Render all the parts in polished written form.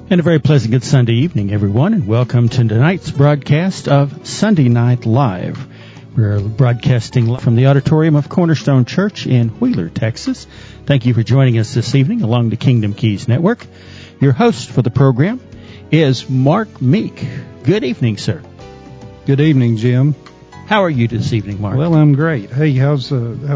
And a very pleasant good Sunday evening, everyone, and welcome to tonight's broadcast of Sunday Night Live. We're broadcasting from the auditorium of Cornerstone Church in Wheeler, Texas. Thank you for joining us this evening along the Kingdom Keys Network. Your host for the program is Mark Meek. Good evening, sir. Good evening, Jim. How are you this evening, Mark? Well, I'm great. Hey, how's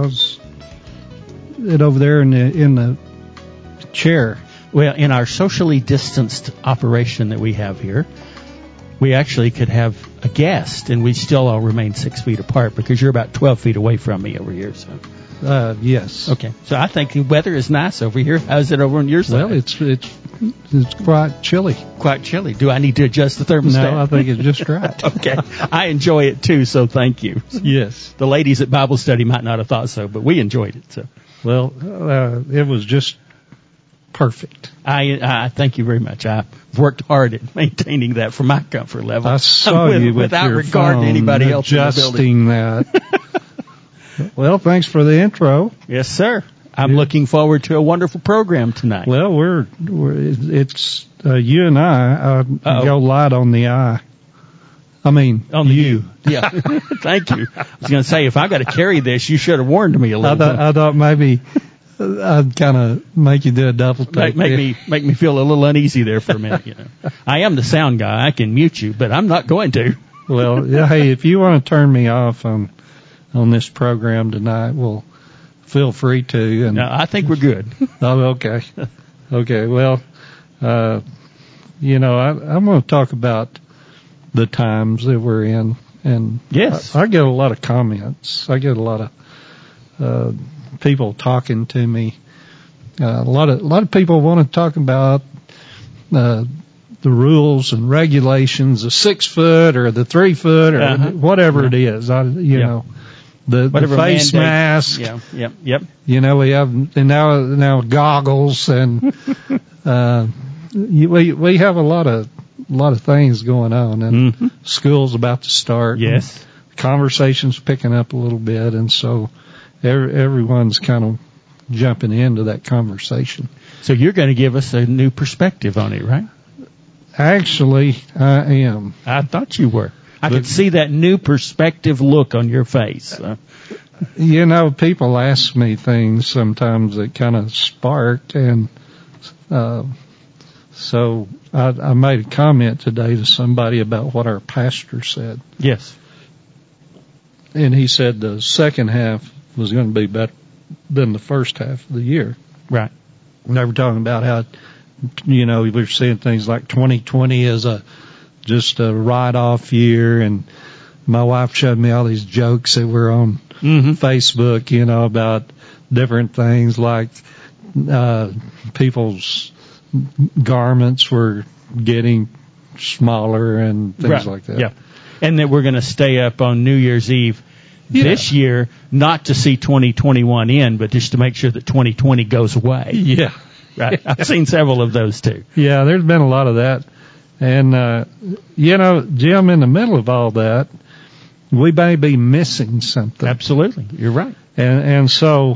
it over there in the chair? Well, in our socially distanced operation that we have here, we actually could have a guest, and we still all remain 6 feet apart because you're about 12 feet away from me over here. So, yes. Okay. So I think the weather is nice over here. How's it over on your side? Well, it's quite chilly. Quite chilly. Do I need to adjust the thermostat? No, I think it's just right. Okay. I enjoy it too, so thank you. Yes. The ladies at Bible study might not have thought so, but we enjoyed it. So. Well, it was just perfect. I thank you very much. I've worked hard at maintaining that for my comfort level. I saw you with without your regard phone to anybody else adjusting that. Well, thanks for the intro. Yes, sir. I'm looking forward to a wonderful program tonight. Well, it's you and I go light on the eye. I mean, on the you. Yeah. Thank you. I was going to say, if I got to carry this, you should have warned me a little bit. I thought maybe I'd kind of make you do a double take. Make me feel a little uneasy there for a minute. You know, I am the sound guy. I can mute you, but I'm not going to. Well, yeah, hey, if you want to turn me off on this program tonight, well, feel free to. And no, I think we're good. Oh, okay. Okay. Well, I'm going to talk about the times that we're in, and yes, I get a lot of comments. I get a lot of people talking to me. A lot of people want to talk about the rules and regulations, the 6 foot or the 3 foot or whatever it is. The face mask. Yeah. Yep. You know, we have now goggles, and we have a lot of things going on, and school's about to start. Yes, conversation's picking up a little bit, and so everyone's kind of jumping into that conversation. So you're going to give us a new perspective on it, right? Actually, I am. I thought you were. I could see that new perspective look on your face. You know, people ask me things sometimes that kind of spark, and so I made a comment today to somebody about what our pastor said. Yes. And he said the second half was going to be better than the first half of the year. Right. And they were talking about how, we were seeing things like 2020 as just a write-off year, and my wife showed me all these jokes that were on Facebook, about different things like people's garments were getting smaller and things like that. Yeah. And that we're going to stay up on New Year's Eve this year, not to see 2021 in, but just to make sure that 2020 goes away. Yeah. Right. I've seen several of those too. Yeah, there's been a lot of that. And, Jim, in the middle of all that, we may be missing something. Absolutely. You're right. And so,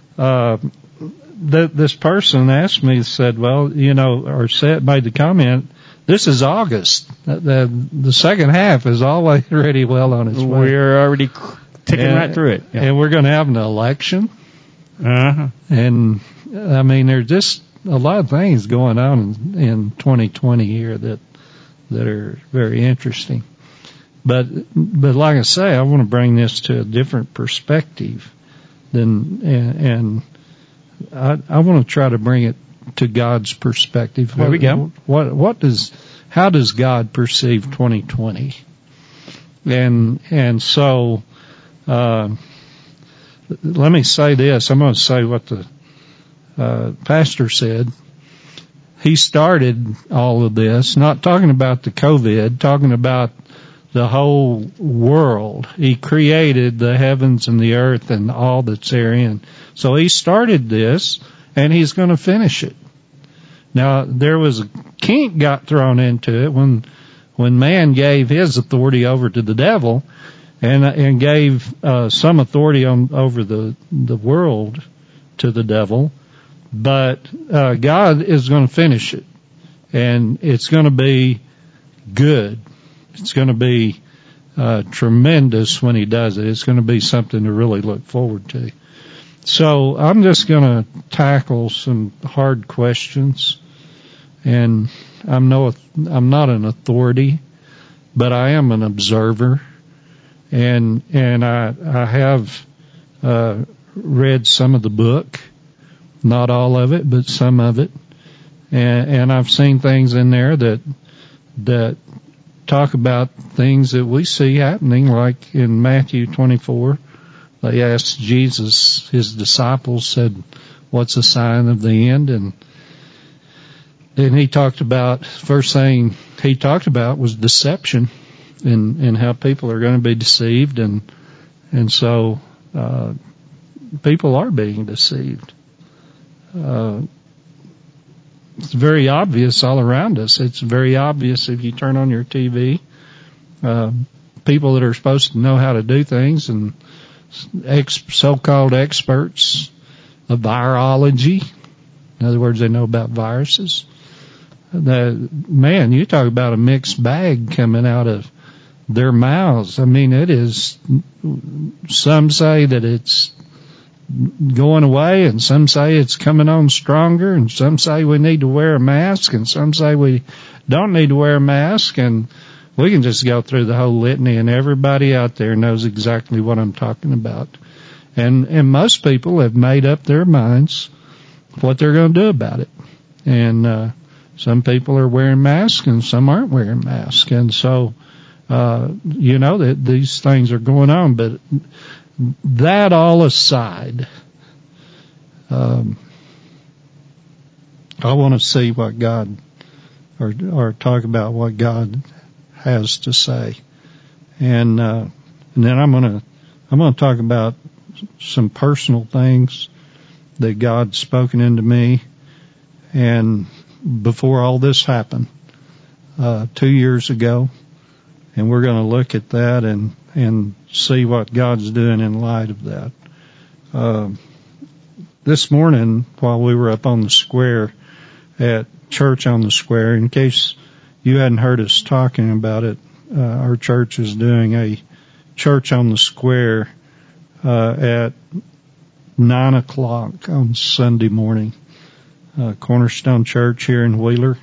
this person asked me, said, well, made the comment, this is August. The second half is already well on its way. We're already ticking right through it. Yeah. And we're going to have an election. Uh-huh. And, I mean, there's just a lot of things going on in 2020 here that are very interesting. But like I say, I want to bring this to a different perspective and I want to try to bring it to God's perspective. There we go. How does God perceive 2020? And so, let me say this. I'm going to say what the pastor said. He started all of this, not talking about the COVID, talking about the whole world. He created the heavens and the earth and all that's therein. So he started this, and he's going to finish it. Now, there was a kink got thrown into it when man gave his authority over to the devil and gave some authority over the world to the devil. But God is going to finish it. And it's going to be good. It's going to be tremendous when he does it. It's going to be something to really look forward to. So I'm just going to tackle some hard questions. And I'm not an authority, but I am an observer. And I have read some of the book, not all of it, but some of it. And I've seen things in there that talk about things that we see happening, like in Matthew 24. They asked Jesus, his disciples said, what's the sign of the end? And he talked about, first thing he talked about was deception and how people are going to be deceived. And so, people are being deceived. It's very obvious all around us. It's very obvious if you turn on your TV. People that are supposed to know how to do things and so-called experts of virology, in other words, they know about viruses. Man, you talk about a mixed bag coming out of their mouths. I mean, it is, some say that it's going away, and some say it's coming on stronger, and some say we need to wear a mask, and some say we don't need to wear a mask, and we can just go through the whole litany, and everybody out there knows exactly what I'm talking about. And most people have made up their minds what they're going to do about it. And some people are wearing masks, and some aren't wearing masks. And so, that these things are going on. But that all aside, I want to see what God, or talk about what God has to say, and then I'm gonna talk about some personal things that God's spoken into me, and before all this happened, 2 years ago, and we're going to look at that and see what God's doing in light of that. This morning, while we were up on the square at Church on the Square, in case you hadn't heard us talking about it, our church is doing a Church on the Square at 9:00 on Sunday morning. Cornerstone Church here in Wheeler.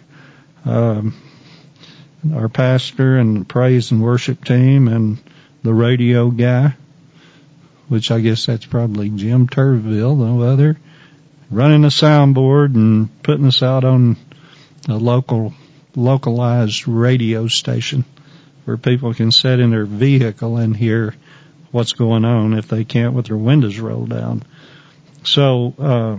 Our pastor and the praise and worship team and the radio guy, which I guess that's probably Jim Turville, no other, running a soundboard and putting us out on a localized radio station where people can sit in their vehicle and hear what's going on if they can't with their windows rolled down. So,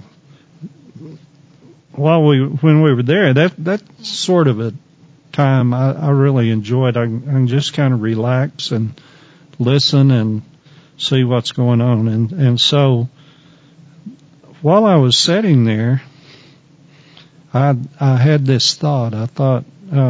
when we were there, that's sort of a time I really enjoyed. I can just kind of relax and listen and see what's going on. And so while I was sitting there, I had this thought. I thought,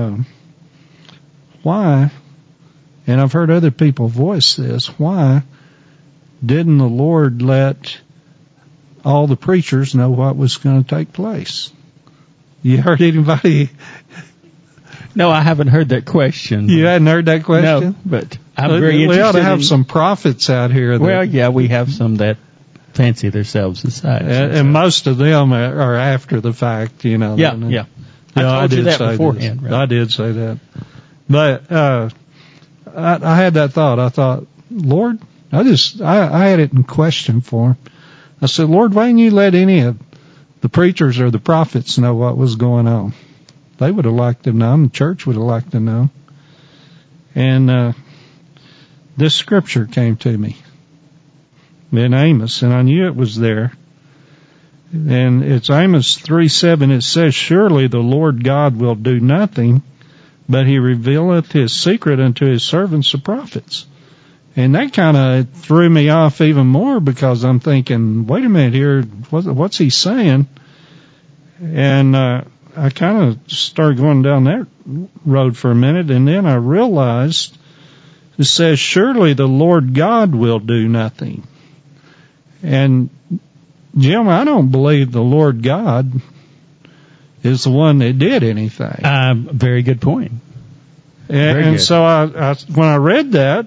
why, and I've heard other people voice this, why didn't the Lord let all the preachers know what was going to take place? You heard anybody? No, I haven't heard that question. You hadn't heard that question? No, but I'm very interested. We ought to have some prophets out here. Well, yeah, we have some that fancy themselves aside. And most of them are after the fact, you know. Yeah. I told you that beforehand. Right? I did say that. But I had that thought. I thought, Lord, I had it in question for him. I said, Lord, why didn't you let any of the preachers or the prophets know what was going on? They would have liked to know. The church would have liked to know. And this scripture came to me in Amos, and I knew it was there. And it's Amos 3:7. It says, surely the Lord God will do nothing, but he revealeth his secret unto his servants the prophets. And that kind of threw me off even more, because I'm thinking, wait a minute here, what's he saying? And I kind of started going down that road for a minute, and then I realized it says, surely the Lord God will do nothing. And Jim, I don't believe the Lord God is the one that did anything. Very good point. And so I when I read that,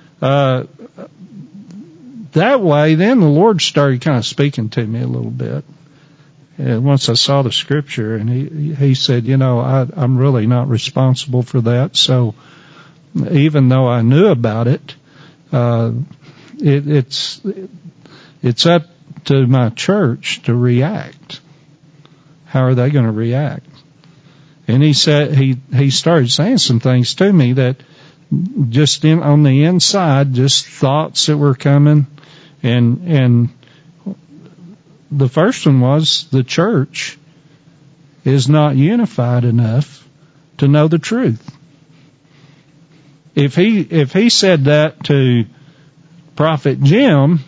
that way, then the Lord started kind of speaking to me a little bit. And once I saw the scripture, and he said, I'm really not responsible for that. So even though I knew about it, it's up to my church to react. How are they going to react? And he said, he started saying some things to me that just on the inside, just thoughts that were coming. And the first one was the church is not unified enough to know the truth. If he said that to Prophet Jim,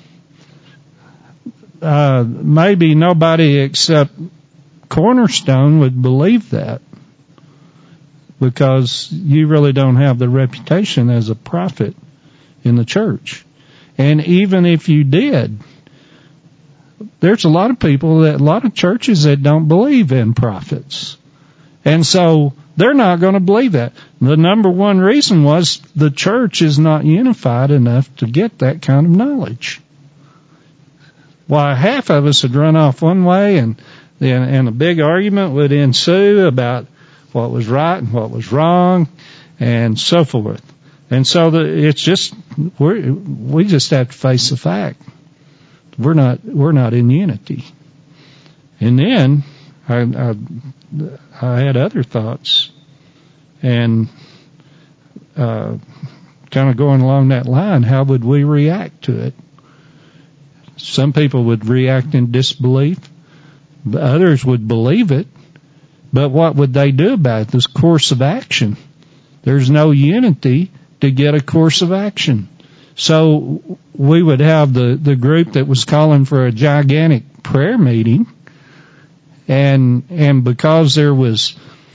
maybe nobody except Cornerstone would believe that, because you really don't have the reputation as a prophet in the church. And even if you did, there's a lot of churches that don't believe in prophets. And so they're not going to believe that. The number one reason was the church is not unified enough to get that kind of knowledge. Why, half of us would run off one way, and a big argument would ensue about what was right and what was wrong, and so forth. And so it's just we just have to face the fact we're not in unity. And then I had other thoughts, and kind of going along that line, how would we react to it? Some people would react in disbelief, but others would believe it. But what would they do about it? This course of action. There's no unity to get a course of action. So we would have the group that was calling for a gigantic prayer meeting, and because there was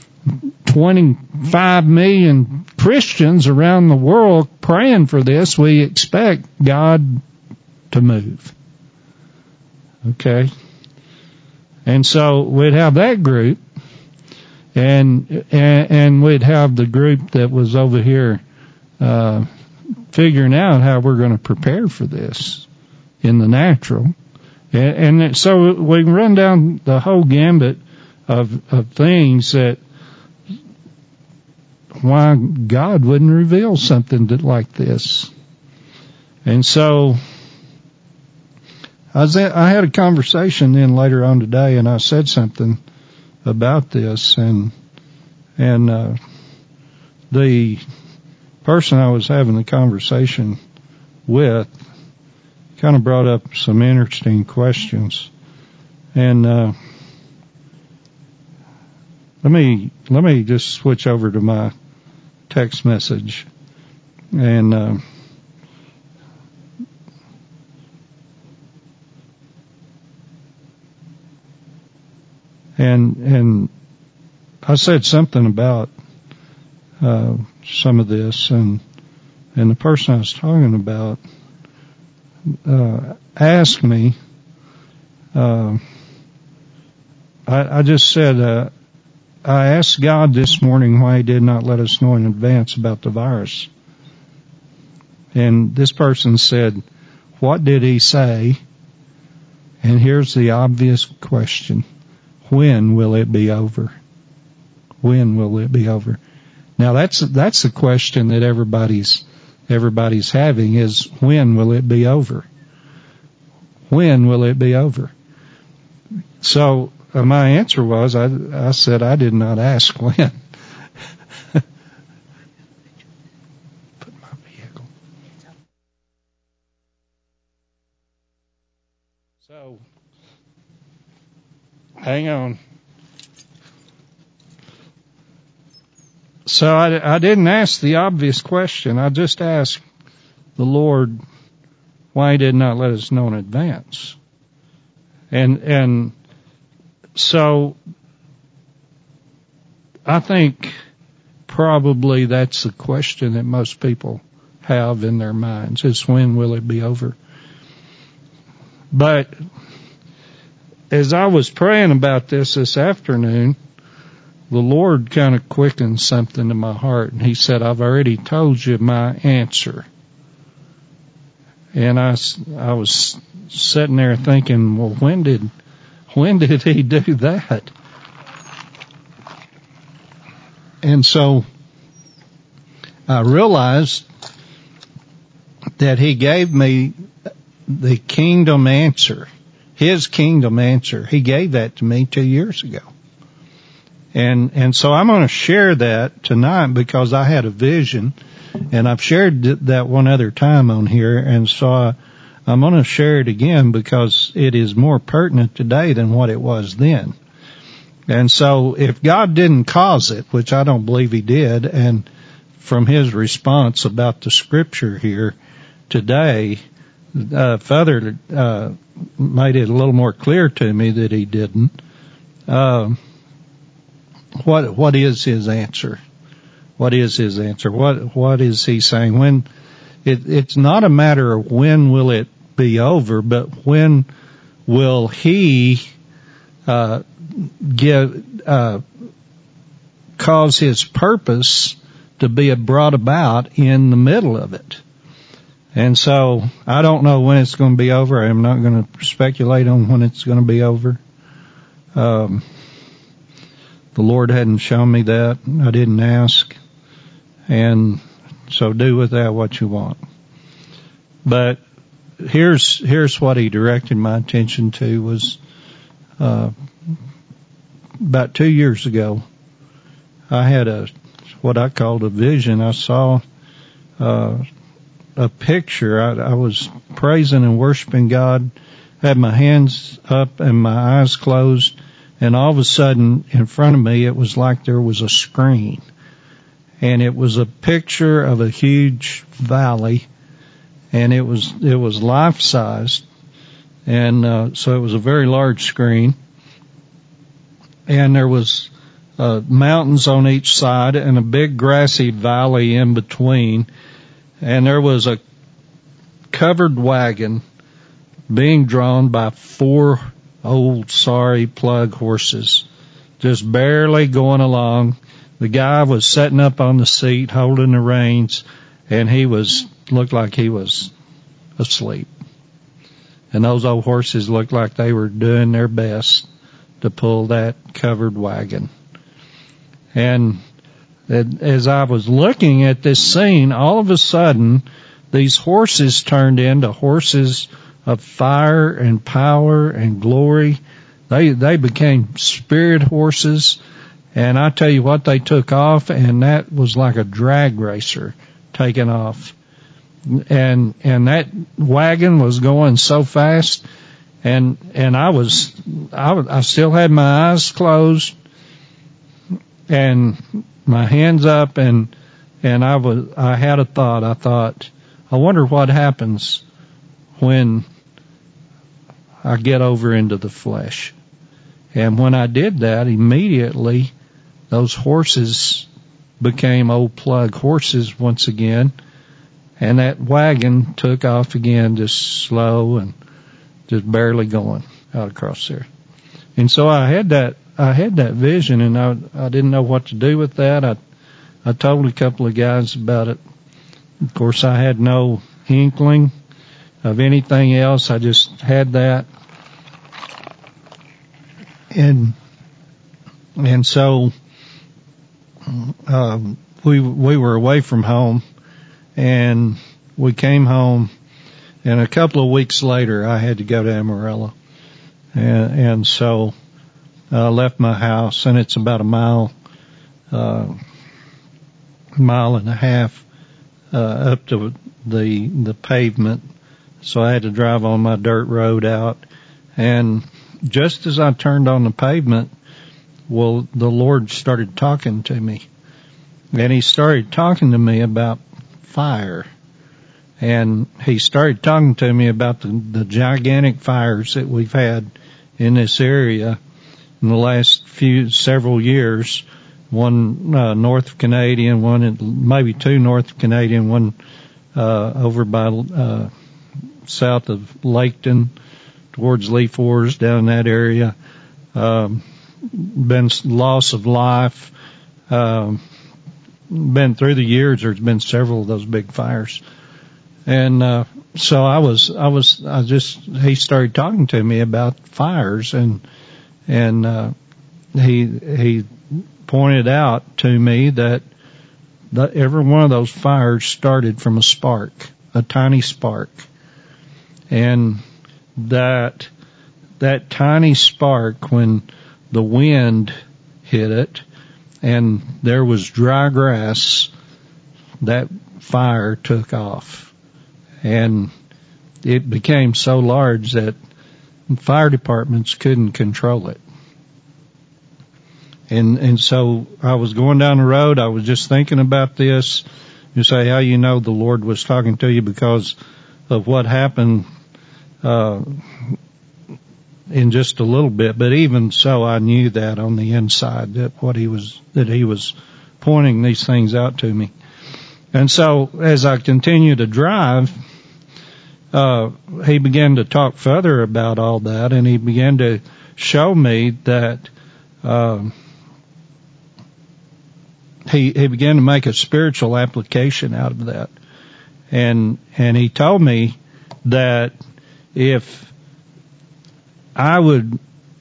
25 million Christians around the world praying for this, we expect God to move. Okay? And so we'd have that group, and we'd have the group that was over here figuring out how we're going to prepare for this in the natural. And so we can run down the whole gambit of things that why God wouldn't reveal something like this. And so I had a conversation then later on today, and I said something about this, and the person I was having the conversation with kind of brought up some interesting questions. And let me just switch over to my text message, and I said something about some of this, and the person I was talking about asked me. I just said, I asked God this morning why He did not let us know in advance about the virus. And this person said, what did He say? And here's the obvious question. When will it be over? When will it be over? Now that's the question that everybody's having, is when will it be over? When will it be over? So my answer was, I said I did not ask when. Put my vehicle. So hang on. So I didn't ask the obvious question. I just asked the Lord why He did not let us know in advance. And so I think probably that's the question that most people have in their minds, is when will it be over? But as I was praying about this afternoon, the Lord kind of quickened something in my heart, and He said, I've already told you my answer. And I was sitting there thinking, well, when did He do that? And so I realized that He gave me the kingdom answer, His kingdom answer. He gave that to me 2 years ago. And so I'm going to share that tonight because I had a vision, and I've shared that one other time on here, and so I'm going to share it again because it is more pertinent today than what it was then. And so if God didn't cause it, which I don't believe He did, and from His response about the scripture here today, Father made it a little more clear to me that He didn't. What is His answer? What is His answer? What is He saying? When it's not a matter of when will it be over, but when will He cause His purpose to be brought about in the middle of it? And so I don't know when it's going to be over. I'm not going to speculate on when it's going to be over. The Lord hadn't shown me that. I didn't ask. And so do with that what you want. But here's what He directed my attention to was, about 2 years ago, I had what I called a vision. I saw, a picture. I was praising and worshiping God, had my hands up and my eyes closed, and all of a sudden in front of me it was like there was a screen, and it was a picture of a huge valley, and it was life-sized, and so it was a very large screen, and there was mountains on each side and a big grassy valley in between, and there was a covered wagon being drawn by 4 old sorry plug horses, just barely going along. The guy was sitting up on the seat holding the reins, and he looked like he was asleep. And those old horses looked like they were doing their best to pull that covered wagon. And as I was looking at this scene, all of a sudden, these horses turned into horses of fire and power and glory. They became spirit horses, and I tell you what, they took off, and that was like a drag racer taking off. And that wagon was going so fast, and I still had my eyes closed and my hands up, and I had a thought. I thought, I wonder what happens when I get over into the flesh. And when I did that, immediately those horses became old plug horses once again, and that wagon took off again, just slow and just barely going out across there. And so I had that vision, and I didn't know what to do with that. I told a couple of guys about it. Of course, I had no inkling of anything else. I just had that. And so, we were away from home, and we came home, and a couple of weeks later I had to go to Amarillo. And so I left my house, and it's about a mile and a half, up to the pavement. So I had to drive on my dirt road out, and just as I turned on the pavement, well, the Lord started talking to me, and He started talking to me about fire, and He started talking to me about the gigantic fires that we've had in this area in the last several years. One North Canadian, maybe 2 North Canadian, one over by south of Laketon towards Lee Forest, down in that area. been loss of life. Been through the years, there's been several of those big fires. And, so he started talking to me about fires and he pointed out to me that every one of those fires started from a spark, a tiny spark. And that tiny spark, when the wind hit it and there was dry grass, that fire took off. And it became so large that fire departments couldn't control it. And so I was going down the road, I was just thinking about this. You say how you know the Lord was talking to you because of what happened in just a little bit, but even so I knew that on the inside that he was pointing these things out to me. And so as I continued to drive, he began to talk further about all that, and he began to show me that he began to make a spiritual application out of that. And he told me that if I would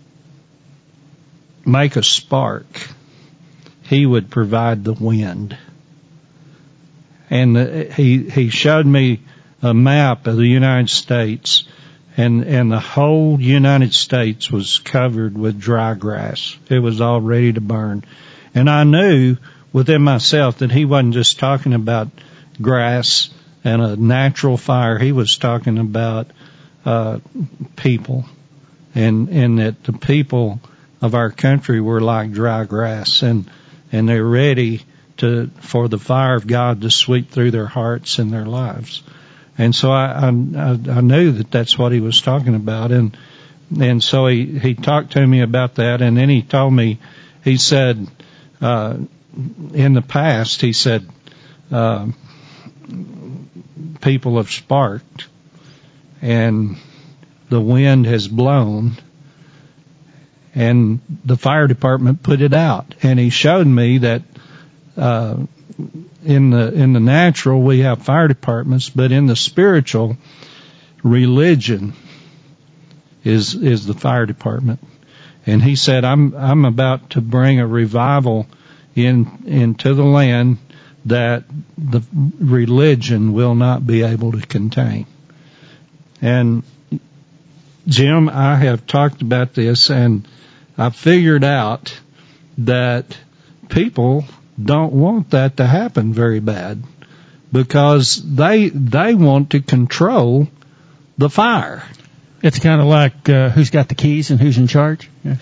make a spark, he would provide the wind. And he showed me a map of the United States, and the whole United States was covered with dry grass. It was all ready to burn. And I knew within myself that he wasn't just talking about grass and a natural fire. He was talking about people, and that the people of our country were like dry grass, and they're ready for the fire of God to sweep through their hearts and their lives. And so I knew that that's what he was talking about, and so he talked to me about that, and then he told me, he said, in the past, he said, people have sparked, and the wind has blown, and the fire department put it out. And he showed me that in the natural we have fire departments, but in the spiritual, religion is the fire department. And he said, I'm about to bring a revival into the land that the religion will not be able to contain. And Jim, I have talked about this, and I figured out that people don't want that to happen very bad, because they want to control the fire. It's kind of like who's got the keys and who's in charge. Yeah.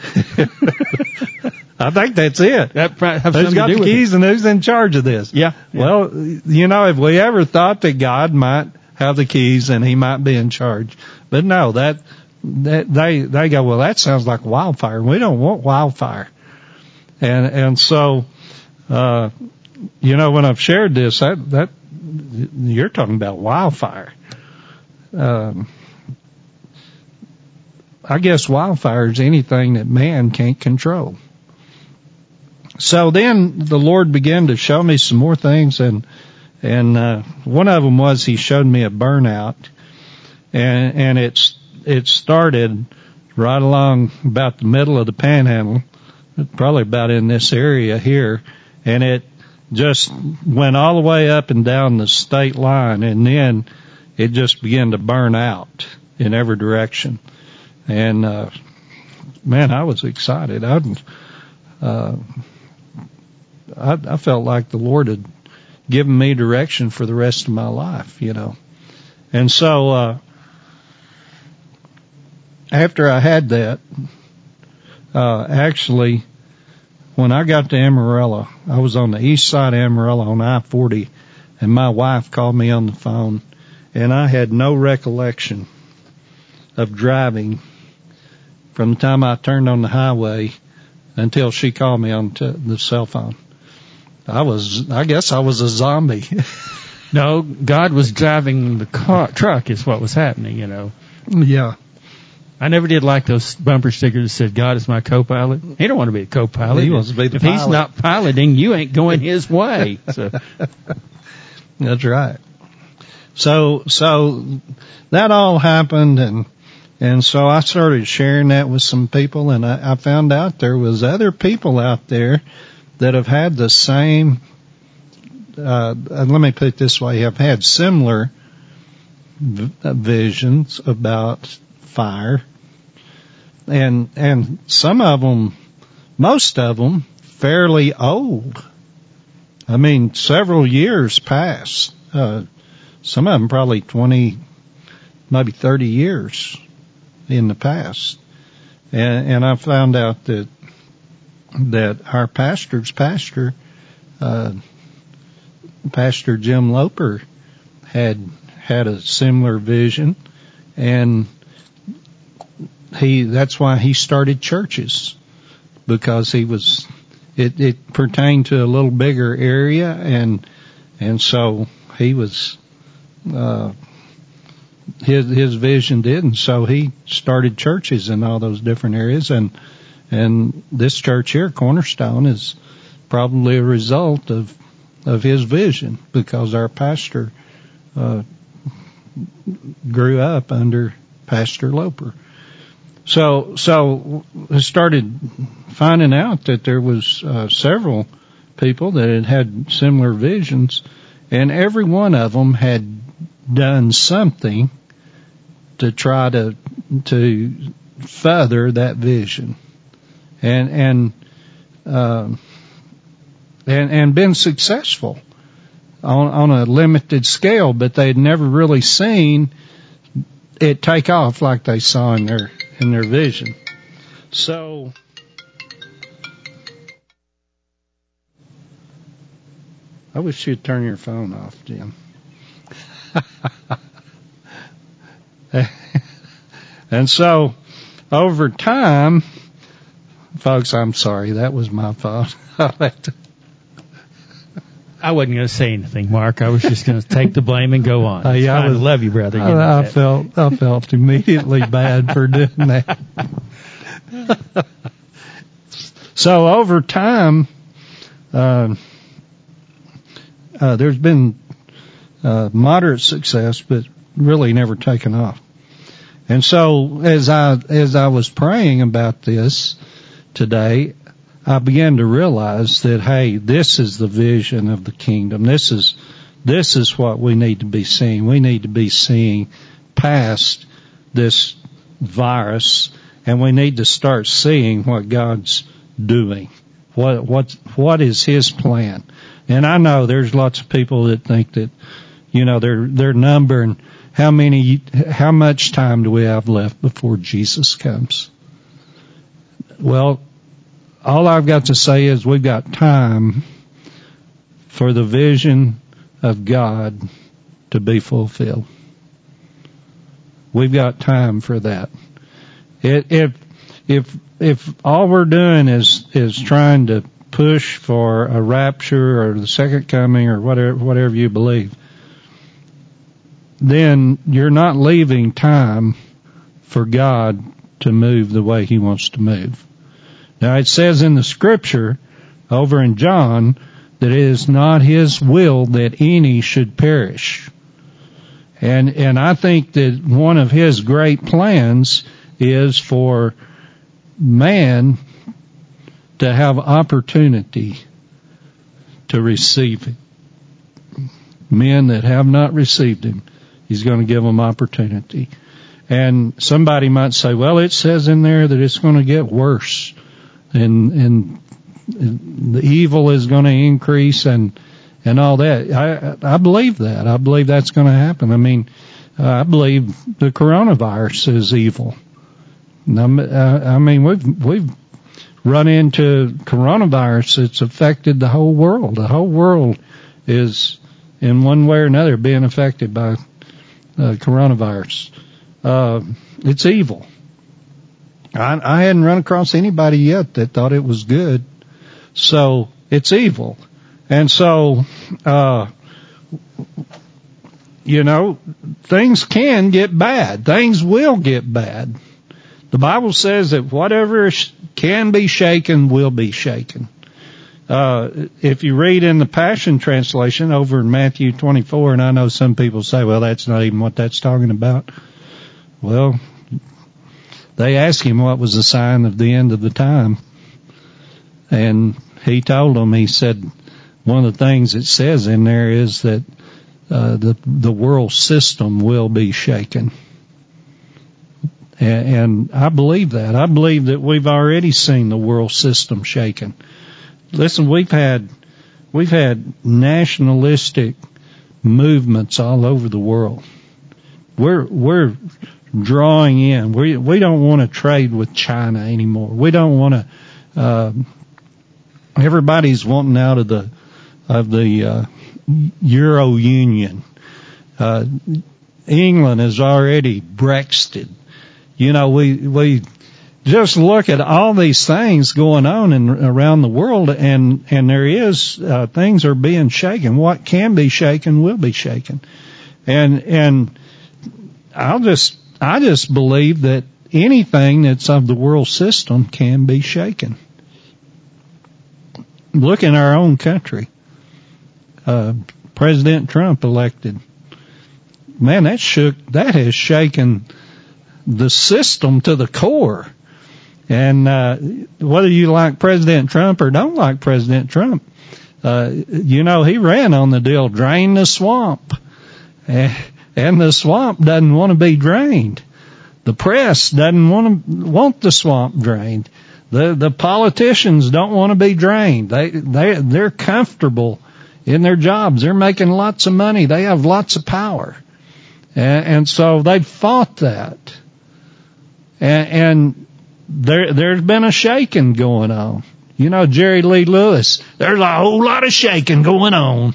I think that's it. Who's got the keys and who's in charge of this? Yeah. Well, if we ever thought that God might have the keys and he might be in charge, but no, that they go, well, that sounds like wildfire, and we don't want wildfire. And so, when I've shared this, that you're talking about wildfire. I guess wildfire is anything that man can't control. So then the Lord began to show me some more things, and one of them was he showed me a burnout, and it started right along about the middle of the Panhandle, probably about in this area here, and it just went all the way up and down the state line, and then it just began to burn out in every direction. And man, I was excited. I felt like the Lord had given me direction for the rest of my life, And so after I had that, actually, when I got to Amarillo, I was on the east side of Amarillo on I-40, and my wife called me on the phone, and I had no recollection of driving from the time I turned on the highway until she called me on the cell phone. I guess I was a zombie. No, God was driving the truck is what was happening, Yeah. I never did like those bumper stickers that said, God is my co-pilot. He don't want to be a co-pilot. He wants to be the if pilot. He's not piloting, you ain't going his way. So. That's right. So that all happened, and so I started sharing that with some people, and I found out there was other people out there that have had the same, let me put it this way, have had similar visions about fire. And some of them, most of them, fairly old. I mean, several years past. Some of them probably 20, maybe 30 years in the past. And I found out that our pastor's pastor, Pastor Jim Loper, had a similar vision, and that's why he started churches, because it pertained to a little bigger area, and so he was, his vision did, and so he started churches in all those different areas, and this church here, Cornerstone, is probably a result of his vision, because our pastor grew up under Pastor Loper. So I started finding out that there was several people that had similar visions, and every one of them had done something to try to further that vision, and been successful on a limited scale, but they'd never really seen it take off like they saw in their vision. So I wish you'd turn your phone off, Jim. And so over time, folks, I'm sorry, that was my fault. I wasn't going to say anything, Mark. I was just going to take the blame and go on. I love you, brother. I felt immediately bad for doing that. So over time, there's been moderate success, but really never taken off. And so as I was praying about this today, I began to realize that, hey, this is the vision of the kingdom. This is what we need to be seeing. We need to be seeing past this virus, and we need to start seeing what God's doing. What is His plan? And I know there's lots of people that think that, they're numbering how much time do we have left before Jesus comes? Well, all I've got to say is we've got time for the vision of God to be fulfilled. We've got time for that. If all we're doing is trying to push for a rapture or the second coming or whatever you believe, then you're not leaving time for God to move the way He wants to move. Now, it says in the scripture over in John that it is not His will that any should perish. And I think that one of His great plans is for man to have opportunity to receive Him. Men that have not received Him, He's going to give them opportunity. And somebody might say, well, it says in there that it's going to get worse. And the evil is going to increase and all that. I believe that. I believe that's going to happen. I mean, I believe the coronavirus is evil. I mean, we've run into coronavirus that's affected the whole world. The whole world is in one way or another being affected by coronavirus. It's evil. I hadn't run across anybody yet that thought it was good. So it's evil. And so, things can get bad. Things will get bad. The Bible says that whatever can be shaken will be shaken. If you read in the Passion Translation over in Matthew 24, and I know some people say, well, that's not even what that's talking about. Well, they asked him what was the sign of the end of the time. And he told them, he said, one of the things it says in there is that the world system will be shaken. And I believe that. I believe that we've already seen the world system shaken. Listen, we've had nationalistic movements all over the world. We're drawing in. We don't want to trade with China anymore. We don't want to. Everybody's wanting out of the Euro Union. England has already Brexited. You know, we just look at all these things going on around the world, and there is things are being shaken. What can be shaken will be shaken, and I just believe that anything that's of the world system can be shaken. Look in our own country. President Trump elected. Man, that has shaken the system to the core. And whether you like President Trump or don't like President Trump, you know, he ran on the deal, drain the swamp. And the swamp doesn't want to be drained. The press doesn't want the swamp drained. The politicians don't want to be drained. They're comfortable in their jobs. They're making lots of money. They have lots of power. And so they fought that. And there's been a shaking going on. You know, Jerry Lee Lewis, there's a whole lot of shaking going on.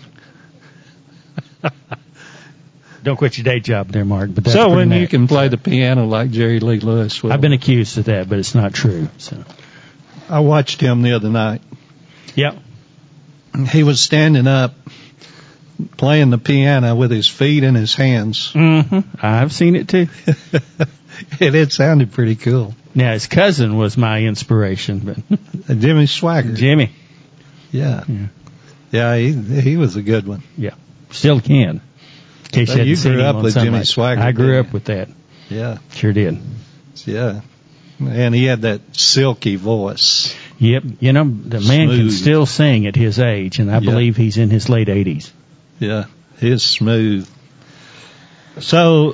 Don't quit your day job there, Mark. But that's so when you can play the piano like Jerry Lee Lewis will. I've been accused of that, but it's not true. So I watched him the other night. Yep. He was standing up playing the piano with his feet in his hands. Mm-hmm. I've seen it too. And it sounded pretty cool. Now, his cousin was my inspiration, but Jimmy Swaggart. Jimmy. Yeah. He was a good one. Yeah. Still can. In case so you grew up with Jimmy Swaggart. I grew up with that. Yeah. Sure did. Yeah. And he had that silky voice. Yep. You know, the man can still sing at his age, and I believe he's in his late 80s. Yeah. He's smooth. So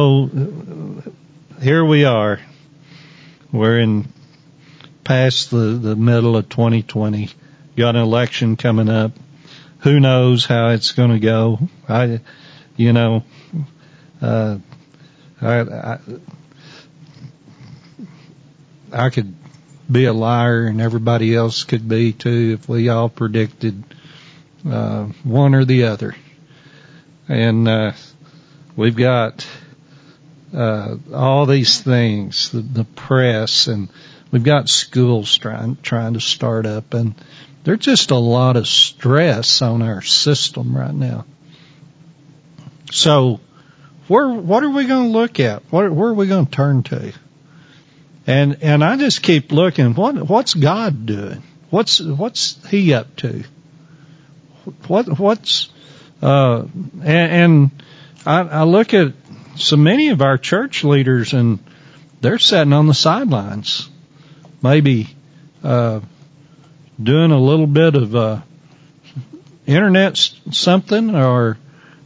here we are. We're in past the middle of 2020. Got an election coming up. Who knows how it's going to go? I could be a liar, and everybody else could be too, if we all predicted one or the other. And we've got all these things, the press, and we've got schools trying to start up, and there's just a lot of stress on our system right now. So, what are we going to look at? Where are we going to turn to? And I just keep looking. What's God doing? What's He up to? And I look at so many of our church leaders, and they're sitting on the sidelines, maybe doing a little bit of internet something, or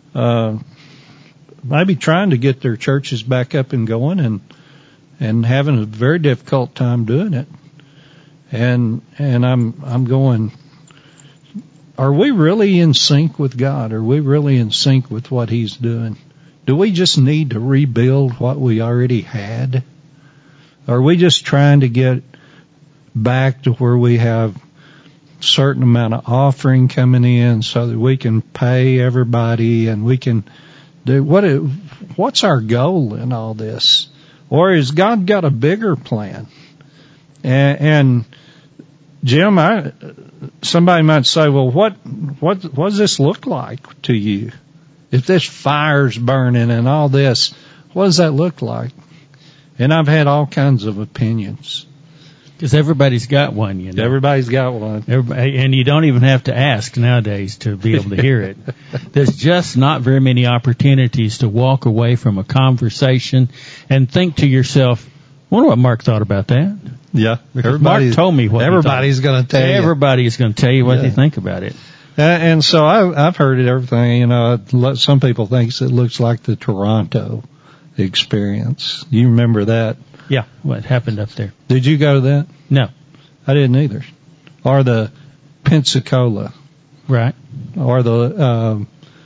maybe trying to get their churches back up and going, and having a very difficult time doing it. And I'm going, are we really in sync with God? Are we really in sync with what He's doing? Do we just need to rebuild what we already had? Are we just trying to get back to where we have a certain amount of offering coming in so that we can pay everybody, and we can do what's our goal in all this? Or has God got a bigger plan? And Jim, somebody might say, well, what does this look like to you? If this fire's burning and all this, what does that look like? And I've had all kinds of opinions. Because everybody's got one, you know. Everybody's got one. And you don't even have to ask nowadays to be able to hear it. There's just not very many opportunities to walk away from a conversation and think to yourself, I wonder what Mark thought about that. Yeah. Mark told me what everybody's going to tell you. Everybody's going to tell you what they think about it. And so I've heard it, everything. You know, some people think it looks like the Toronto experience. You remember that? Yeah, what happened up there. Did you go to that? No. I didn't either. Or the Pensacola. Right. Or the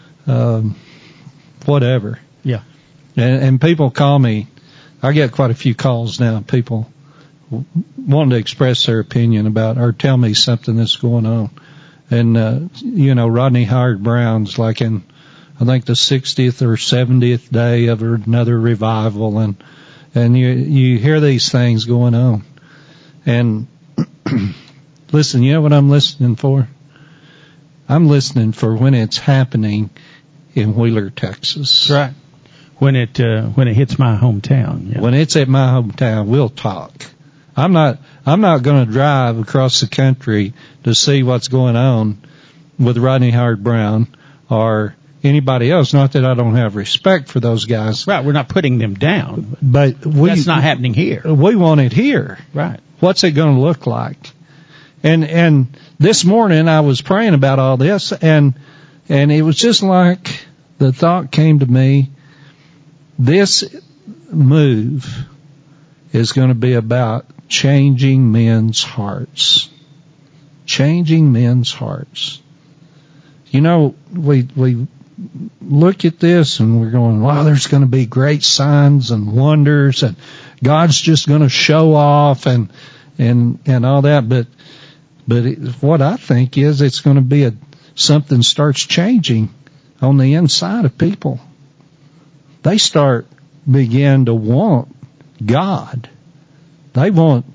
whatever. Yeah. And people call me. I get quite a few calls now. People wanting to express their opinion about or tell me something that's going on. And, you know, Rodney Howard-Browne's like in, I think, the 60th or 70th day of another revival. And you hear these things going on. And listen, you know what I'm listening for? I'm listening for when it's happening in Wheeler, Texas. Right. When it hits my hometown. Yeah. When it's at my hometown, we'll talk. I'm not going to drive across the country to see what's going on with Rodney Howard-Browne or anybody else. Not that I don't have respect for those guys. Right. We're not putting them down. But that's not happening here. We want it here. Right. What's it going to look like? And this morning I was praying about all this and it was just like the thought came to me, this move is going to be about changing men's hearts. Changing men's hearts. You know, we look at this and we're going, wow, there's going to be great signs and wonders and God's just going to show off and all that. But what I think is it's going to be something starts changing on the inside of people. They begin to want God. They want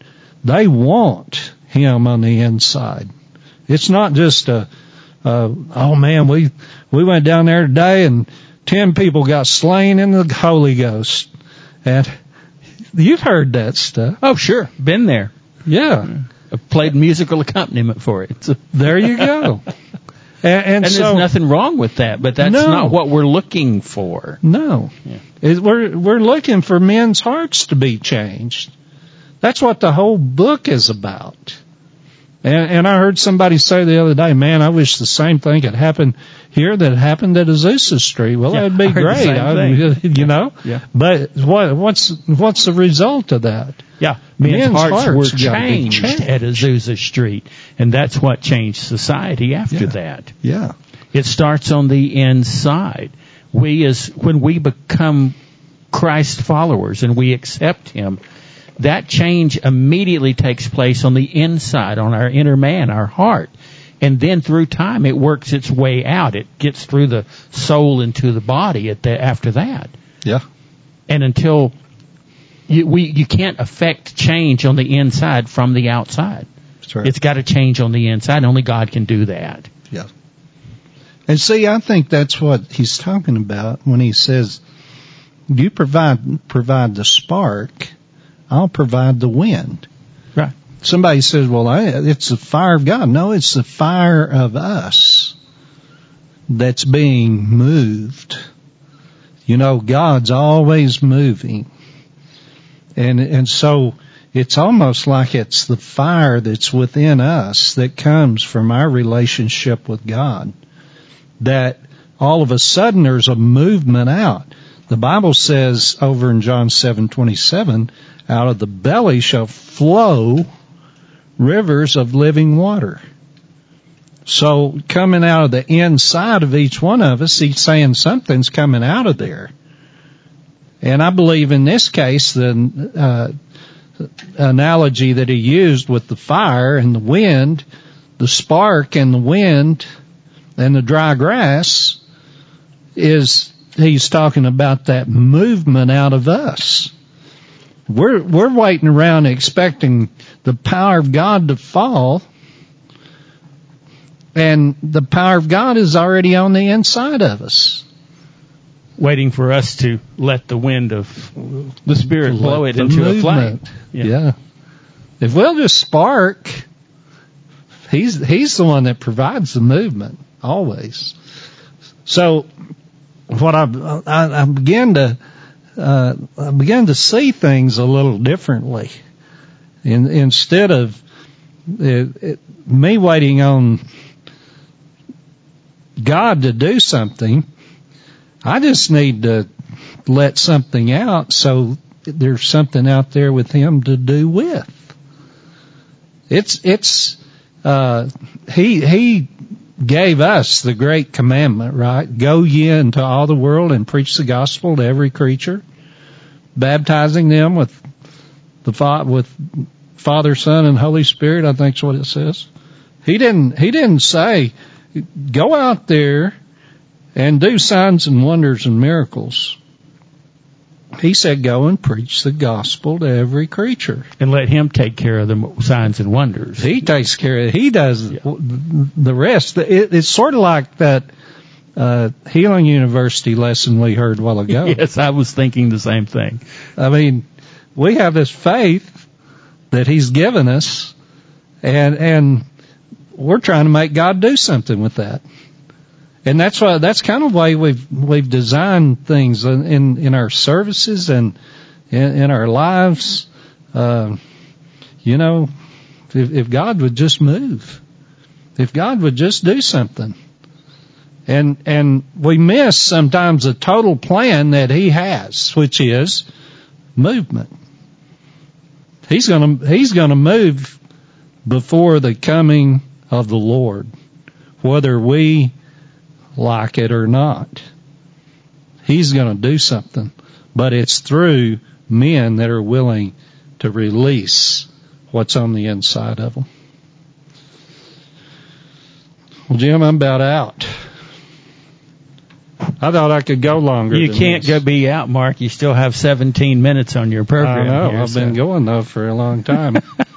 Him on the inside. It's not just oh man, we went down there today and 10 people got slain in the Holy Ghost. And you've heard that stuff. Oh, sure. Been there. Yeah. I've played musical accompaniment for it. So. There you go. And so, there's nothing wrong with that, but that's not what we're looking for. No. Yeah. We're looking for men's hearts to be changed. That's what the whole book is about. And I heard somebody say the other day, man, I wish the same thing had happened here that happened at Azusa Street. Well, that'd be great, you know? Yeah. But what's the result of that? Yeah. Men's hearts were changed at Azusa Street, and that's what changed society after that. Yeah. It starts on the inside. When we become Christ followers and we accept Him, that change immediately takes place on the inside, on our inner man, our heart. And then through time, it works its way out. It gets through the soul into the body after that. Yeah. And until you can't affect change on the inside from the outside. That's right. It's got to change on the inside. Only God can do that. Yeah. And see, I think that's what he's talking about when he says, you provide the spark, I'll provide the wind. Right. Somebody says, well, it's the fire of God. No, it's the fire of us that's being moved. You know, God's always moving. And so it's almost like it's the fire that's within us that comes from our relationship with God. That all of a sudden there's a movement out. The Bible says over in John 7:27, out of the belly shall flow rivers of living water. So coming out of the inside of each one of us, he's saying something's coming out of there. And I believe in this case, the analogy that he used with the fire and the wind, the spark and the wind and the dry grass is he's talking about that movement out of us. We're waiting around expecting the power of God to fall, and the power of God is already on the inside of us. waiting for us to let the wind of the Spirit blow it into a flame. Yeah. If we'll just spark, he's the one that provides the movement always. So what I began to see things a little differently. Instead of me waiting on God to do something, I just need to let something out so there's something out there with Him to do with. He gave us the great commandment, right? Go ye into all the world and preach the gospel to every creature, baptizing them with Father, Son, and Holy Spirit. I think is what it says. He didn't say, go out there and do signs and wonders and miracles. He said, go and preach the gospel to every creature. And let Him take care of the signs and wonders. He takes care of it. He does the rest. It's sort of like that Healing University lesson we heard a while ago. Yes, I was thinking the same thing. I mean, we have this faith that He's given us, and we're trying to make God do something with that. And that's kind of the way we've designed things in our services and in our lives. If God would just move, if God would just do something, and we miss sometimes the total plan that He has, which is movement. He's gonna move before the coming of the Lord, whether we like it or not. He's going to do something, but it's through men that are willing to release what's on the inside of them. Well, Jim, I'm about out. I thought I could go longer. You can't go be out, Mark. You still have 17 minutes on your program. I know. Here, I've been going though for a long time.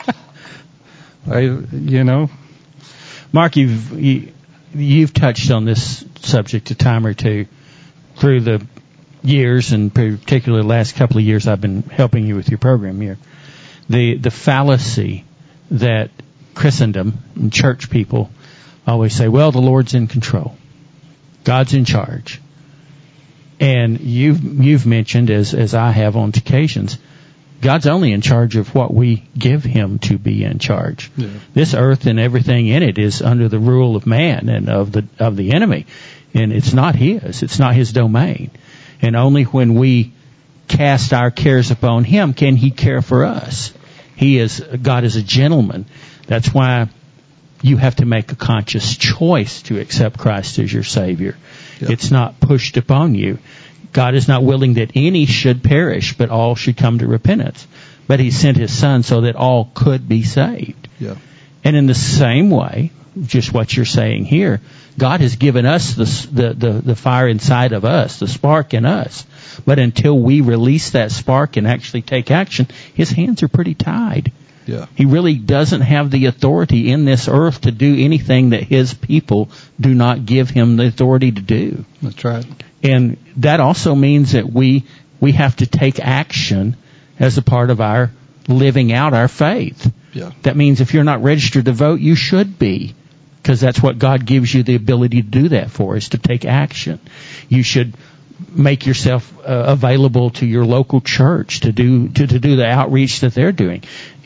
Mark, you've touched on this subject a time or two through the years, and particularly the last couple of years I've been helping you with your program here. The fallacy that Christendom and church people always say, well, the Lord's in control. God's in charge. And you've mentioned, as I have on occasions, God's only in charge of what we give Him to be in charge. Yeah. This earth and everything in it is under the rule of man and of the enemy. And it's not His. It's not His domain. And only when we cast our cares upon Him can He care for us. God is a gentleman. That's why you have to make a conscious choice to accept Christ as your Savior. Yeah. It's not pushed upon you. God is not willing that any should perish, but all should come to repentance. But He sent His Son so that all could be saved. Yeah. And in the same way, just what you're saying here, God has given us the fire inside of us, the spark in us. But until we release that spark and actually take action, His hands are pretty tied. Yeah. He really doesn't have the authority in this earth to do anything that His people do not give Him the authority to do. That's right. And that also means that we have to take action as a part of our living out our faith. Yeah. That means if you're not registered to vote, you should be, because that's what God gives you the ability to do that for, is to take action. You should make yourself available to your local church to do the outreach that they're doing.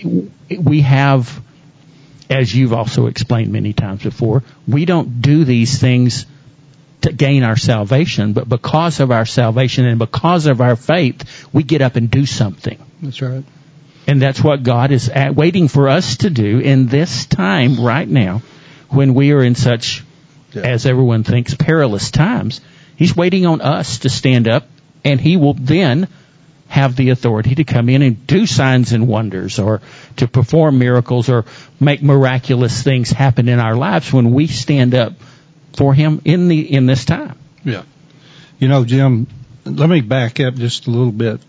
We have, as you've also explained many times before, we don't do these things to gain our salvation, but because of our salvation and because of our faith, we get up and do something. That's right. And that's what God is waiting for us to do in this time right now, when we are in such, as everyone thinks, perilous times. He's waiting on us to stand up, and He will then have the authority to come in and do signs and wonders, or to perform miracles, or make miraculous things happen in our lives when we stand up for Him in this time. Yeah. Jim, let me back up just a little bit.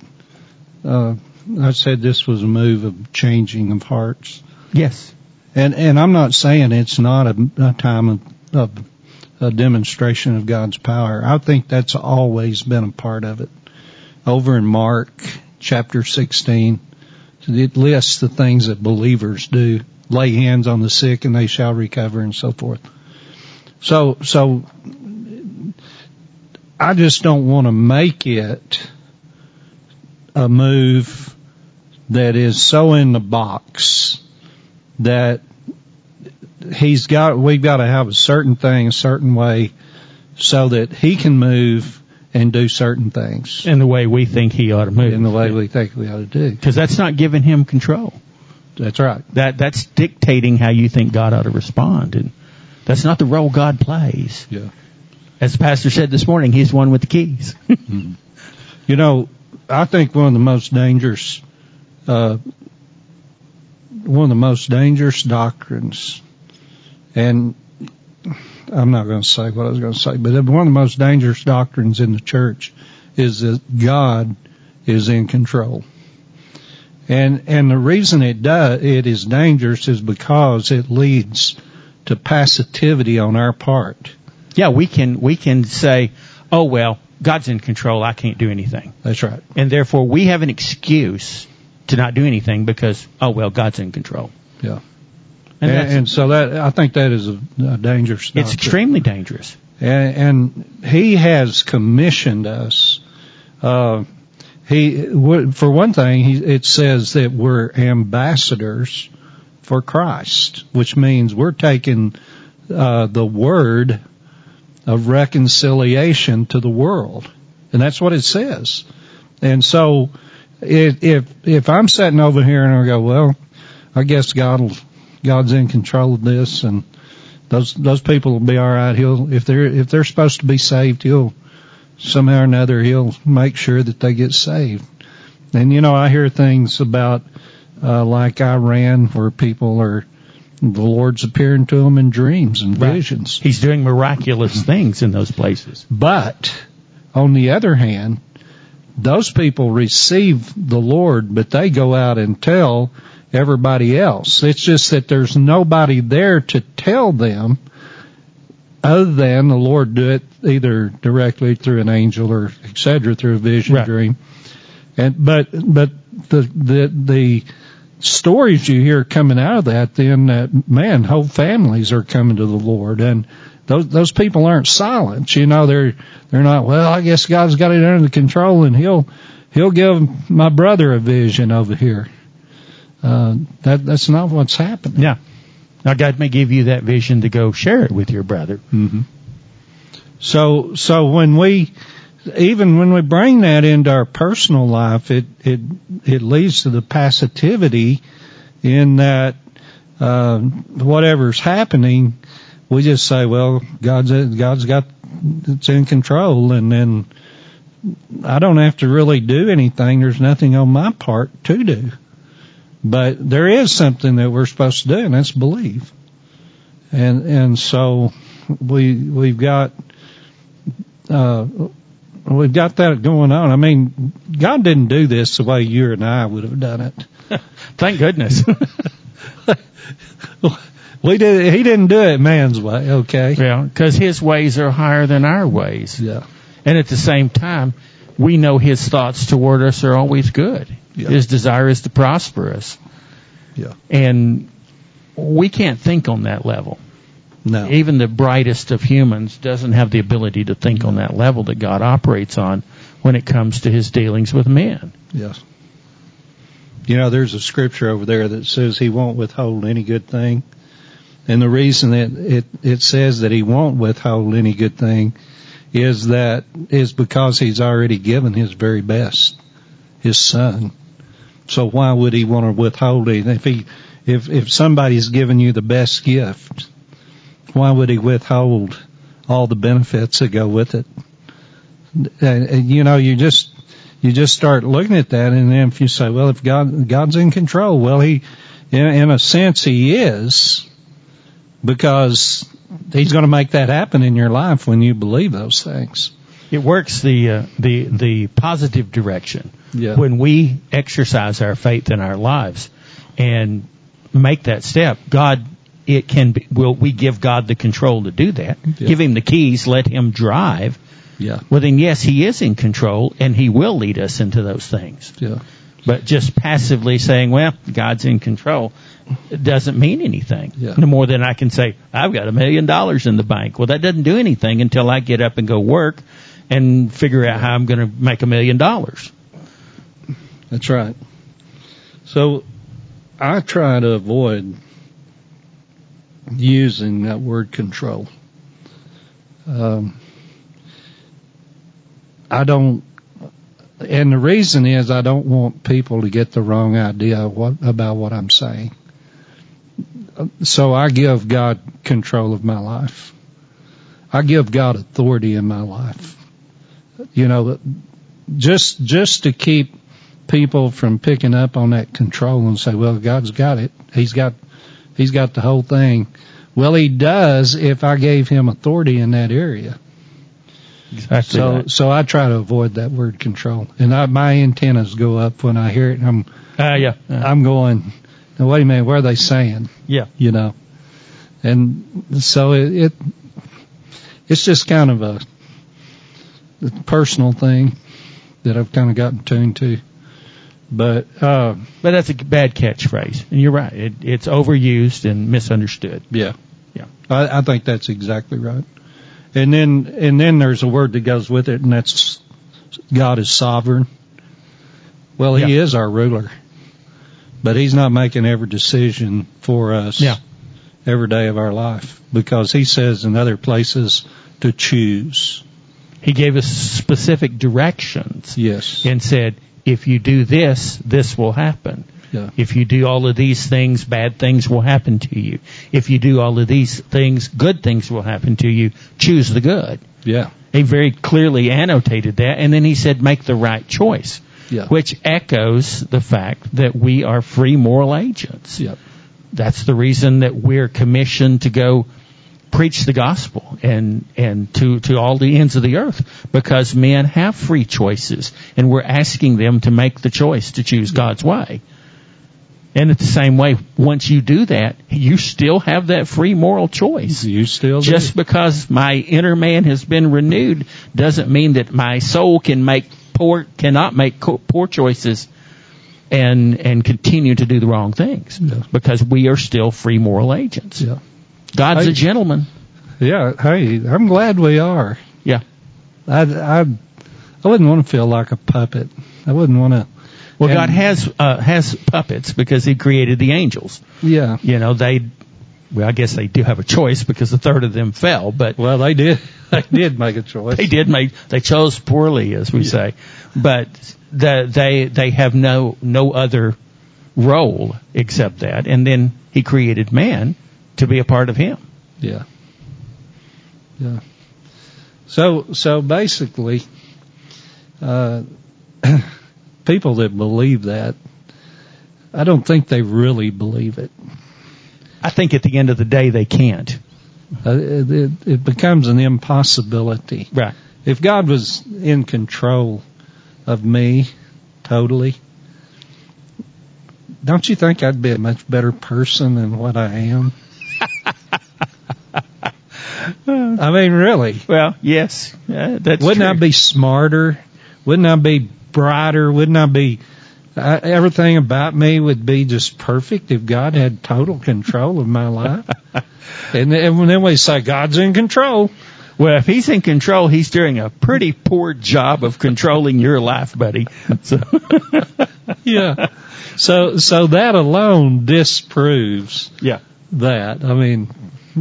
I said this was a move of changing of hearts. Yes. And I'm not saying it's not a time of a demonstration of God's power. I think that's always been a part of it. Over in Mark chapter 16, it lists the things that believers do. Lay hands on the sick and they shall recover, and so forth. So I just don't want to make it a move that is so in the box that we've got to have a certain thing a certain way so that he can move and do certain things. In the way we think he ought to move. In the way we think we ought to do. Because that's not giving him control. That's right. That's dictating how you think God ought to respond. And that's not the role God plays. Yeah. As the pastor said this morning, he's the one with the keys. Mm-hmm. You know, I think one of the most dangerous doctrines, and I'm not going to say what I was going to say, but one of the most dangerous doctrines in the church is that God is in control. And the reason it is dangerous is because it leads to passivity on our part. Yeah, we can say, oh well, God's in control, I can't do anything. That's right. And therefore we have an excuse to not do anything because, oh well, God's in control. Yeah. And so that, I think that is a dangerous doctrine. It's extremely dangerous. And he has commissioned us. For one thing, it says that we're ambassadors for Christ, which means we're taking the word of reconciliation to the world. And that's what it says. And so if I'm sitting over here and I go, well, I guess God's in control of this, and those people will be all right. If they're supposed to be saved, he'll somehow or another he'll make sure that they get saved. And you know, I hear things about like Iran, where people are, the Lord's appearing to them in dreams and visions. He's doing miraculous things in those places. But on the other hand, those people receive the Lord, but they go out and tell everybody else. It's just that there's nobody there to tell them other than the Lord do it either directly through an angel or et cetera, through a vision, dream. But the stories you hear coming out of that, then man, whole families are coming to the Lord, and those people aren't silent. You know, they're not, well, I guess God's got it under control and he'll give my brother a vision over here. That's not what's happening. Yeah. Now God may give you that vision to go share it with your brother. Mm-hmm. So when we bring that into our personal life, it leads to the passivity in that, whatever's happening, we just say, well, God's it's in control, and then I don't have to really do anything. There's nothing on my part to do. But there is something that we're supposed to do, and that's believe. And so we've got that going on. I mean, God didn't do this the way you and I would have done it. Thank goodness. He didn't do it man's way, okay? Yeah, because his ways are higher than our ways. Yeah. And at the same time, we know his thoughts toward us are always good. Yeah. His desire is to prosper us. Yeah. And we can't think on that level. No. Even the brightest of humans doesn't have the ability to think on that level that God operates on when it comes to his dealings with men. Yes. You know, there's a scripture over there that says he won't withhold any good thing. And the reason that it says that he won't withhold any good thing is because he's already given his very best, his son. So why would he want to withhold it? If somebody's given you the best gift, why would he withhold all the benefits that go with it? And you know, you just start looking at that, and then if you say, well, if God's in control, well, in a sense he is, because he's going to make that happen in your life when you believe those things. It works the positive direction. Yeah. When we exercise our faith in our lives and make that step, God it can be, will we give God the control to do that? Yeah. Give him the keys, let him drive. Yeah. Well, then yes, he is in control, and he will lead us into those things. Yeah. But just passively saying, well, God's in control, it doesn't mean anything. Yeah. No more than I can say, I've got $1 million in the bank. Well, that doesn't do anything until I get up and go work and figure out how I'm going to make $1 million. That's right. So I try to avoid using that word control. I don't, and the reason is I don't want people to get the wrong idea about what I'm saying. So I give God control of my life. I give God authority in my life. Just to keep people from picking up on that control and say, well, God's got it. He's got the whole thing. Well, he does if I gave him authority in that area. Exactly. So I try to avoid that word control, and my antennas go up when I hear it. And I'm going, now, wait a minute, what are they saying? Yeah. And so it's just kind of a personal thing that I've kind of gotten tuned to. But that's a bad catchphrase, and you're right. It's overused and misunderstood. Yeah. Yeah. I think that's exactly right. And then there's a word that goes with it, and that's God is sovereign. Well, he is our ruler, but he's not making every decision for us every day of our life, because he says in other places to choose. He gave us specific directions. Yes. And said, if you do this, this will happen. Yeah. If you do all of these things, bad things will happen to you. If you do all of these things, good things will happen to you. Choose the good. Yeah. He very clearly annotated that, and then he said, make the right choice. Yeah. Which echoes the fact that we are free moral agents. Yep. That's the reason that we're commissioned to go preach the gospel and to all the ends of the earth, because men have free choices, and we're asking them to make the choice to choose God's way. And in the same way, once you do that, you still have that free moral choice. You still do. Just because my inner man has been renewed doesn't mean that my soul cannot make poor choices and continue to do the wrong things. Yeah. Because we are still free moral agents. Yeah. God's a gentleman. Yeah. Hey, I'm glad we are. Yeah. I wouldn't want to feel like a puppet. I wouldn't want to. Well, God has puppets because he created the angels. Yeah. I guess they do have a choice because a third of them fell, but. Well, they did. They did make a choice. They chose poorly, as we say. But they have no other role except that. And then he created man to be a part of him. Yeah. Yeah. So basically, people that believe that, I don't think they really believe it. I think at the end of the day they can't. It becomes an impossibility. Right. If God was in control of me totally, don't you think I'd be a much better person than what I am? I mean, really. Well, yes, that's Wouldn't true. I be smarter? Wouldn't I be brighter? Wouldn't I be... everything about me would be just perfect if God had total control of my life. And then we say, God's in control. Well, if he's in control, he's doing a pretty poor job of controlling your life, buddy. So. Yeah. So that alone disproves that. I mean,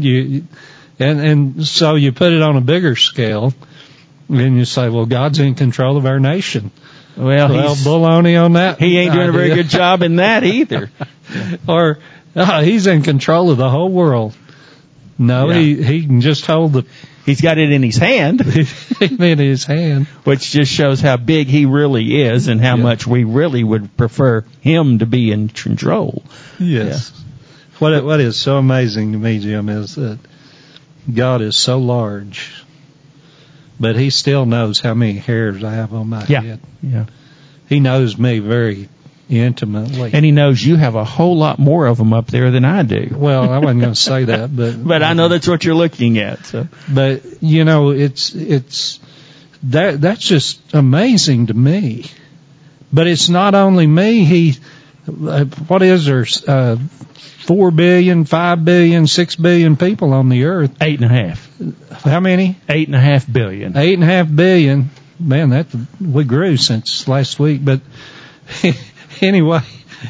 and so you put it on a bigger scale, and you say, well, God's in control of our nation. Well, baloney on that. He ain't doing a very good job in that either. Or he's in control of the whole world. No, he can just hold the... He's got it in his hand. In his hand. Which just shows how big he really is and how much we really would prefer him to be in control. Yes. Yeah. What is so amazing to me, Jim, is that God is so large, but he still knows how many hairs I have on my head. Yeah. He knows me very, intimately. And he knows you have a whole lot more of them up there than I do. Well, I wasn't going to say that, but But I know that's what you're looking at. So. But it's that's just amazing to me. But it's not only me. What is there? 4 billion, 5 billion, 6 billion people on the earth. 8.5. How many? 8.5 billion. 8.5 billion. Man, we grew since last week. But anyway,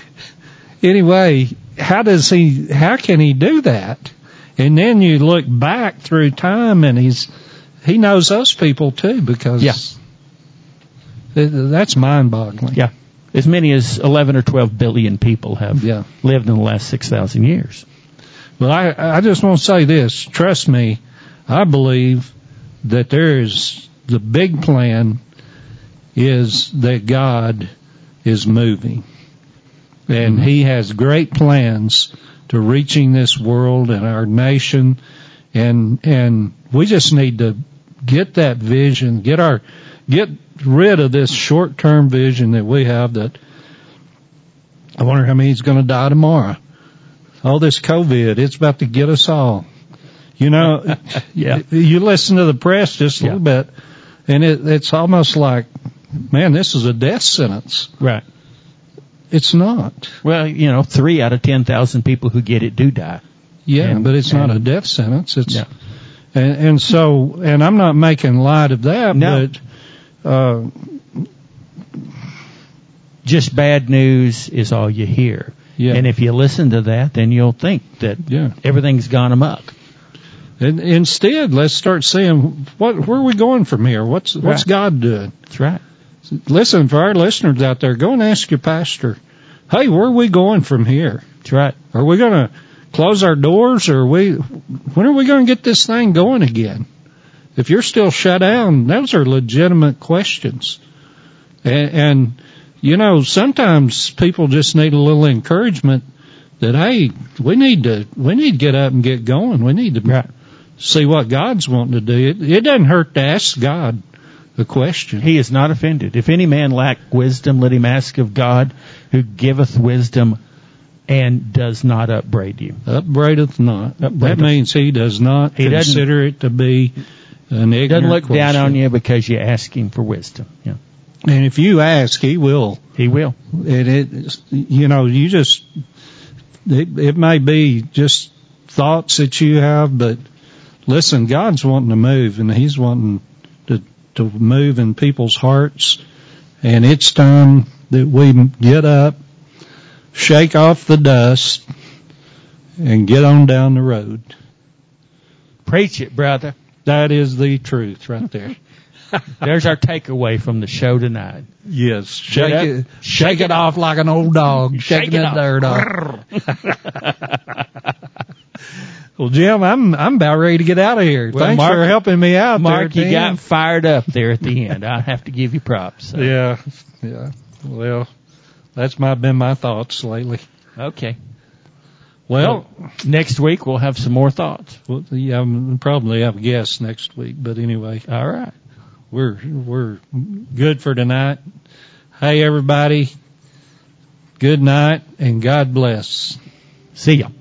how can he do that? And then you look back through time, and he knows those people too, because that's mind-boggling. Yeah. As many as 11 or 12 billion people have lived in the last 6,000 years. Well, I just want to say this. Trust me, I believe that the big plan is that God is moving. And He has great plans to reaching this world and our nation. And we just need to get that vision, get rid of this short-term vision that we have that I wonder how many's going to die tomorrow. All this COVID, it's about to get us all. You know, you listen to the press just a little bit, and it's almost like, man, this is a death sentence. Right. It's not. Well, 3 out of 10,000 people who get it do die. Yeah, but it's not a death sentence. It's and I'm not making light of that, but just bad news is all you hear. Yeah. And if you listen to that, then you'll think that everything's gone amok. And instead, let's start saying, where are we going from here? What's God doing? That's right. Listen, for our listeners out there, go and ask your pastor, hey, where are we going from here? That's right. Are we going to close our doors, or when are we going to get this thing going again? If you're still shut down, those are legitimate questions. And sometimes people just need a little encouragement that, hey, we need to get up and get going. We need to see what God's wanting to do. It doesn't hurt to ask God a question. He is not offended. If any man lack wisdom, let him ask of God, who giveth wisdom and does not upbraid you. Upbraideth not. That means he does not consider it to be an ignorant doesn't look question. down on you because you ask him for wisdom. Yeah. And if you ask, he will. He will. And it may be just thoughts that you have, but listen, God's wanting to move, and He's wanting to move in people's hearts. And it's time that we get up, shake off the dust, and get on down the road. Preach it, brother. That is the truth right there. There's our takeaway from the show tonight. Yes. Shake it off like an old dog, shaking the dirt off. Well, Jim, I'm about ready to get out of here. Well, Thanks for helping me out, Mark. You got fired up there at the end. I have to give you props. So. Yeah. Well, that's been my thoughts lately. Okay. Well, next week we'll have some more thoughts. Well, yeah, I'll probably have a guest next week, but anyway. All right. We're good for tonight. Hey, everybody. Good night and God bless. See ya.